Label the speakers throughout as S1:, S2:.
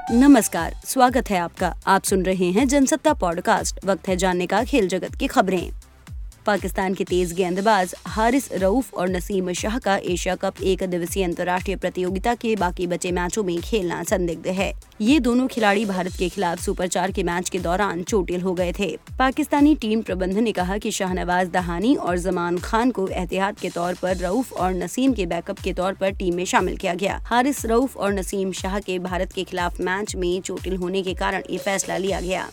S1: नमस्कार, स्वागत है आपका। आप सुन रहे हैं जनसत्ता पॉडकास्ट। वक्त है जानने का खेल जगत की खबरें। पाकिस्तान के तेज गेंदबाज हारिस रऊफ और नसीम शाह का एशिया कप एक दिवसीय अंतर्राष्ट्रीय प्रतियोगिता के बाकी बचे मैचों में खेलना संदिग्ध है। ये दोनों खिलाड़ी भारत के खिलाफ सुपर 4 के मैच के दौरान चोटिल हो गए थे। पाकिस्तानी टीम प्रबंधन ने कहा कि शाहनवाज दहानी और जमान खान को एहतियात के तौर पर रऊफ और नसीम के बैकअप के तौर पर टीम में शामिल किया गया। हारिस रऊफ और नसीम शाह के भारत के खिलाफ मैच में चोटिल होने के कारण ये फैसला लिया गया।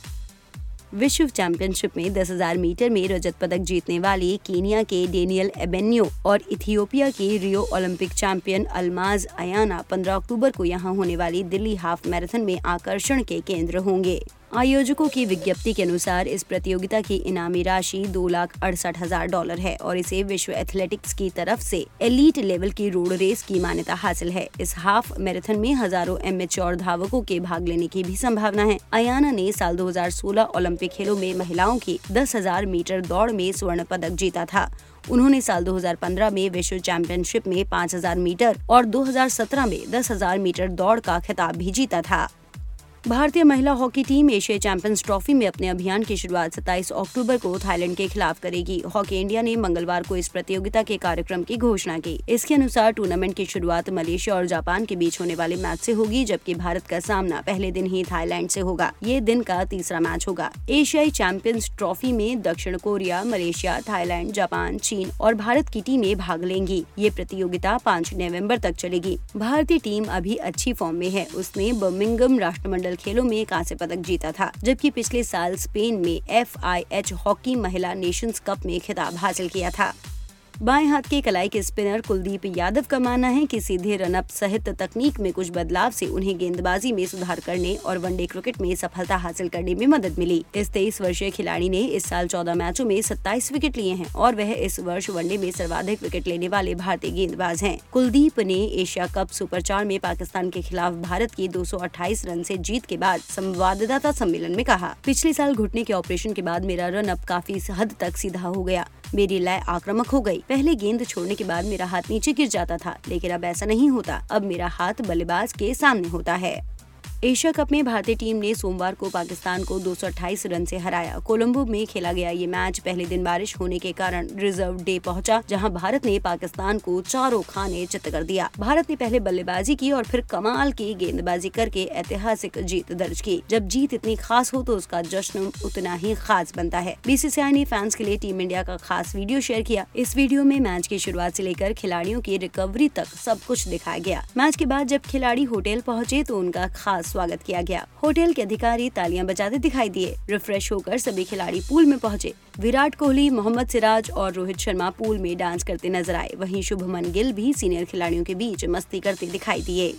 S1: विश्व चैंपियनशिप में 10,000 मीटर में रजत पदक जीतने वाली कीनिया के डेनियल एबेन्यो और इथियोपिया के Rio Olympic champion Almaz Ayana 15 अक्टूबर को यहां होने वाली दिल्ली हाफ मैराथन में आकर्षण के केंद्र होंगे। आयोजकों की विज्ञप्ति के अनुसार इस प्रतियोगिता की इनामी राशि $2,68,000 है और इसे विश्व एथलेटिक्स की तरफ से एलीट लेवल की रोड रेस की मान्यता हासिल है। इस हाफ मैराथन में हजारों एमेच्योर धावकों के भाग लेने की भी संभावना है। अयाना ने साल 2016 ओलंपिक खेलों में महिलाओं की 10,000 मीटर दौड़ में स्वर्ण पदक जीता था। उन्होंने साल 2015 में विश्व चैंपियनशिप में 5,000 मीटर और 2017 में 10,000 मीटर दौड़ का खिताब भी जीता था। भारतीय महिला hockey team Asia champions trophy में अपने अभियान की शुरुआत 27 अक्टूबर को थाईलैंड के खिलाफ करेगी। हॉकी इंडिया ने मंगलवार को इस प्रतियोगिता के कार्यक्रम की घोषणा की। इसके अनुसार टूर्नामेंट की शुरुआत मलेशिया और जापान के बीच होने वाले मैच से होगी, जबकि भारत का सामना पहले दिन ही थाईलैंड से होगा। ये दिन का तीसरा मैच होगा। एशियाई चैंपियंस ट्रॉफी में दक्षिण कोरिया, मलेशिया, थाईलैंड, जापान, चीन और भारत की टीमें भाग लेंगी। ये प्रतियोगिता 5 नवम्बर तक चलेगी। भारतीय टीम अभी अच्छी फॉर्म में है। उसने बर्मिंघम राष्ट्रमंडल खेलों में कांस्य पदक जीता था, जबकि पिछले साल स्पेन में FIH हॉकी महिला नेशंस कप में खिताब हासिल किया था। बाएं हाथ के कलाई के स्पिनर कुलदीप यादव का मानना है कि सीधे रनअप सहित तकनीक में कुछ बदलाव से उन्हें गेंदबाजी में सुधार करने और वनडे क्रिकेट में सफलता हासिल करने में मदद मिली। इस 23 वर्षीय खिलाड़ी ने इस साल 14 मैचों में 27 विकेट लिए हैं और वह इस वर्ष वनडे में सर्वाधिक विकेट लेने वाले भारतीय गेंदबाज हैं। कुलदीप ने एशिया कप सुपर 4 में पाकिस्तान के खिलाफ भारत की 228 रन से जीत के बाद संवाददाता सम्मेलन में कहा, पिछले साल घुटने के ऑपरेशन के बाद मेरा रनअप काफी हद तक सीधा हो गया। मेरी लय आक्रामक हो गई। पहले गेंद छोड़ने के बाद मेरा हाथ नीचे गिर जाता था, लेकिन अब ऐसा नहीं होता। अब मेरा हाथ बल्लेबाज के सामने होता है। एशिया कप में भारतीय टीम ने सोमवार को पाकिस्तान को 228 रन से हराया। कोलंबो में खेला गया ये मैच पहले दिन बारिश होने के कारण रिजर्व डे पहुंचा, जहां भारत ने पाकिस्तान को चारों खाने चित कर दिया। भारत ने पहले बल्लेबाजी की और फिर कमाल की गेंदबाजी करके ऐतिहासिक जीत दर्ज की। जब जीत इतनी खास हो तो उसका जश्न उतना ही खास बनता है। BCCI ने फैंस के लिए टीम इंडिया का खास वीडियो शेयर किया। इस वीडियो में मैच की शुरुआत से लेकर खिलाड़ियों की रिकवरी तक सब कुछ दिखाया गया। मैच के बाद जब खिलाड़ी होटल पहुँचे तो उनका खास स्वागत किया गया। होटल के अधिकारी तालियां बजाते दिखाई दिए। रिफ्रेश होकर सभी खिलाड़ी पूल में पहुंचे। विराट कोहली, मोहम्मद सिराज और रोहित शर्मा पूल में डांस करते नजर आए। वहीं शुभमन गिल भी सीनियर खिलाड़ियों के बीच मस्ती करते दिखाई दिए।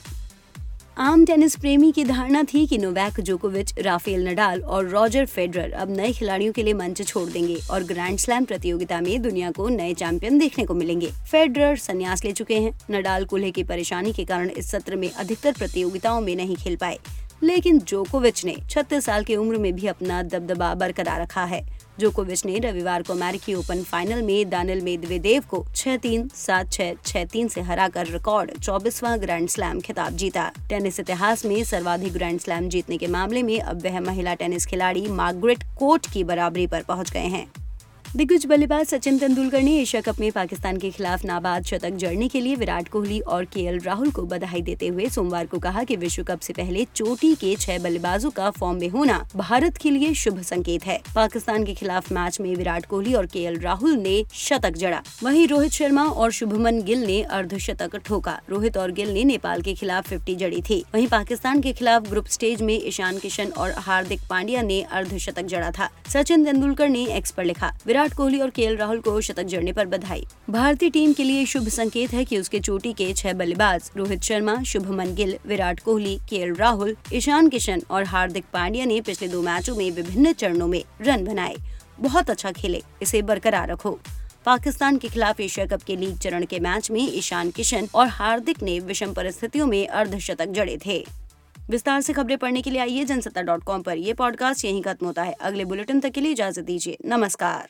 S1: आम टेनिस प्रेमी की धारणा थी कि नोवाक जोकोविच, राफेल नडाल और रॉजर फेडरर अब नए खिलाड़ियों के लिए मंच छोड़ देंगे और ग्रैंड स्लैम प्रतियोगिता में दुनिया को नए चैंपियन देखने को मिलेंगे। फेडरर संन्यास ले चुके हैं। नडाल कूल्हे की परेशानी के कारण इस सत्र में अधिकतर प्रतियोगिताओं में नहीं खेल पाए, लेकिन जोकोविच ने 36 साल की उम्र में भी अपना दबदबा बरकरार रखा है। जोकोविच ने रविवार को अमेरिकी ओपन फाइनल में दानिल मेदवेदेव को 6-3, 7-6, 6-3 से हराकर रिकॉर्ड 24वां ग्रैंड स्लैम खिताब जीता। टेनिस इतिहास में सर्वाधिक ग्रैंड स्लैम जीतने के मामले में अब वह महिला टेनिस खिलाड़ी मार्गरेट कोर्ट की बराबरी पर पहुंच गए हैं। दिग्गज बल्लेबाज सचिन तेंदुलकर ने एशिया कप में पाकिस्तान के खिलाफ नाबाद शतक जड़ने के लिए विराट कोहली और KL राहुल को बधाई देते हुए सोमवार को कहा कि विश्व कप से पहले चोटी के 6 बल्लेबाजों का फॉर्म में होना भारत के लिए शुभ संकेत है। पाकिस्तान के खिलाफ मैच में विराट कोहली और KL राहुल ने शतक जड़ा। वहीं रोहित शर्मा और शुभमन गिल ने अर्धशतक ठोका। रोहित और गिल ने नेपाल के खिलाफ 50 जड़ी थी। वहीं पाकिस्तान के खिलाफ ग्रुप स्टेज में ईशान किशन और हार्दिक पांड्या ने अर्धशतक जड़ा था। सचिन तेंदुलकर ने एक्स पर लिखा, विराट कोहली और KL राहुल को शतक जड़ने पर बधाई। भारतीय टीम के लिए शुभ संकेत है कि उसके चोटी के 6 बल्लेबाज रोहित शर्मा, शुभमन गिल, विराट कोहली, KL राहुल, ईशान किशन और हार्दिक पांड्या ने पिछले 2 मैचों में विभिन्न चरणों में रन बनाए। बहुत अच्छा खेले, इसे बरकरार रखो। पाकिस्तान के खिलाफ एशिया कप के लीग चरण के मैच में ईशान किशन और हार्दिक ने विषम परिस्थितियों में अर्धशतक जड़े थे। विस्तार से खबरें पढ़ने के लिए आइए जनसत्ता.com पर। यह पॉडकास्ट यहीं खत्म होता है। अगले बुलेटिन तक के लिए इजाजत दीजिए। नमस्कार।